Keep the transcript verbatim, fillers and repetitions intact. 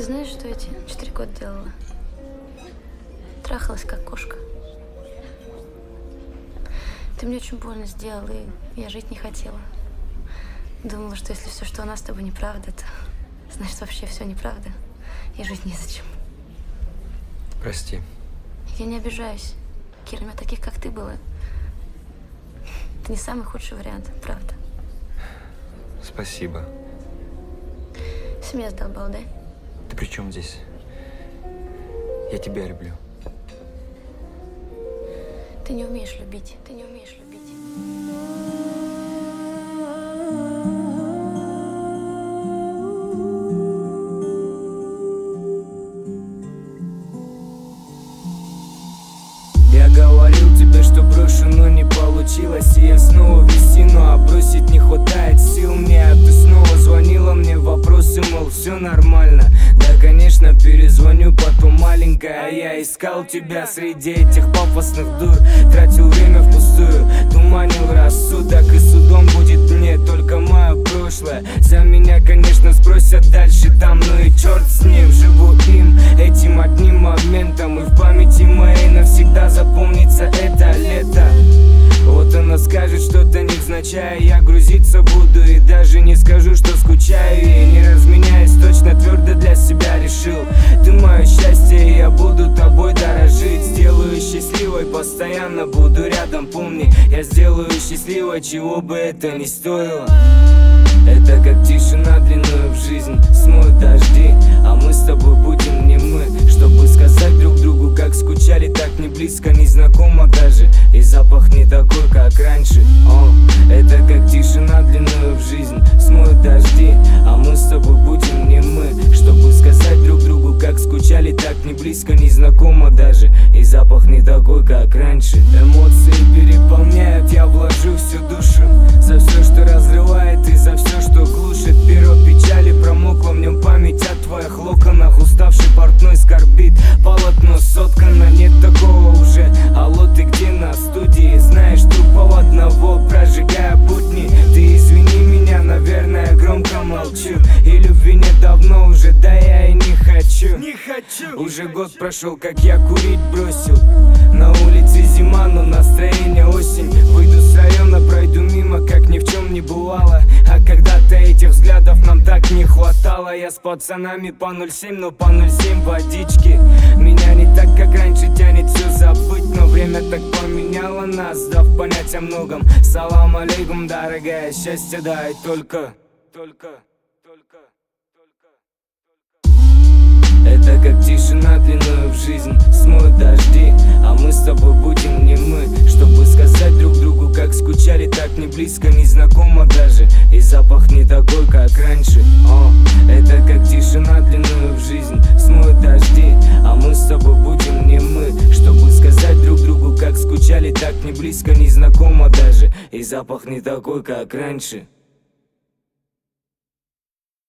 Ты знаешь, что я эти четыре года делала? Трахалась, как кошка. Ты мне очень больно сделал, и я жить не хотела. Думала, что если все, что у нас с тобой неправда, то значит вообще все неправда, и жить незачем. Прости. Я не обижаюсь. Кира, у меня таких, как ты, было. Ты не самый худший вариант, правда. Спасибо. Семья сдолбал, да? Ты при чем здесь? Я тебя люблю. Ты не умеешь любить. Ты не умеешь любить. Я говорил тебе, что брошу, но не получилось. И я снова вести, но а бросить не хватает сил мне. А ты снова звонила мне, вопросы, мол, все нормально. Да, конечно, перезвоню потом, маленькая. А я искал тебя среди этих пафосных дур, тратил время впустую, туманил рассудок. И судом будет мне только мое прошлое. За меня, конечно, спросят дальше там, ну и черт с ним. Живу им, этим одним моментом, и в памяти моей навсегда запомнится это лето. Вот она скажет что-то невзначай, я грузиться буду и даже не скажу, что скучаю. И не разменяюсь, точно твердо для себя решил. Ты мое счастье, и я буду тобой дорожить. Сделаю счастливой, постоянно буду рядом, помни. Я сделаю счастливой, чего бы это ни стоило. Это как тишина длиною в жизнь, смоют дожди, а мы с тобой будем не мы, чтобы сказать друг другу, как скучали, так не близко, не знакомо даже. И запах не такой, как раньше. О, это как тишина длиною в жизнь, смоют дожди, а мы с тобой будем не мы, чтобы сказать друг другу, как скучали, так не близко, не знакомо даже. И запах не такой, как раньше. Эмоции переполняют, я вложу всю душу за все, что разрывает, и за все, что глушит. Перо печали промокло, в нем память о твоих локонах. Уставший портной скорбит, полотно соткано, нет такого уже. Алло, ты где? На студии, знаешь, трупов одного, прожигая будни. Ты извини меня, наверное, громко молчу, и любви нет давно уже, да я и не хочу. Не хочу. Уже год прошел, как я курить бросил. На улице зима, но настроение осень. Выйду с района, пройду мимо, как ни в чем не бывало. А когда-то этих взглядов нам так не хватало. Я с пацанами по ноль семь, но по ноль семь водички. Меня не так, как раньше, тянет все забыть, но время так поменяло нас, дав понять о многом. Салам алейкум, дорогая, счастье дай только, только, только, только. Это как тишина длиною в жизнь, смоют дожди, а мы с тобой будем не мы, чтобы сказать друг другу, как скучали, так не близко, не знакомо даже. И запах не такой, как раньше. О, это как тишина длиною в жизнь, смоют дожди, а мы с тобой будем не мы, чтобы сказать друг другу, как скучали, так не близко, не знакомо даже. И запах не такой, как раньше.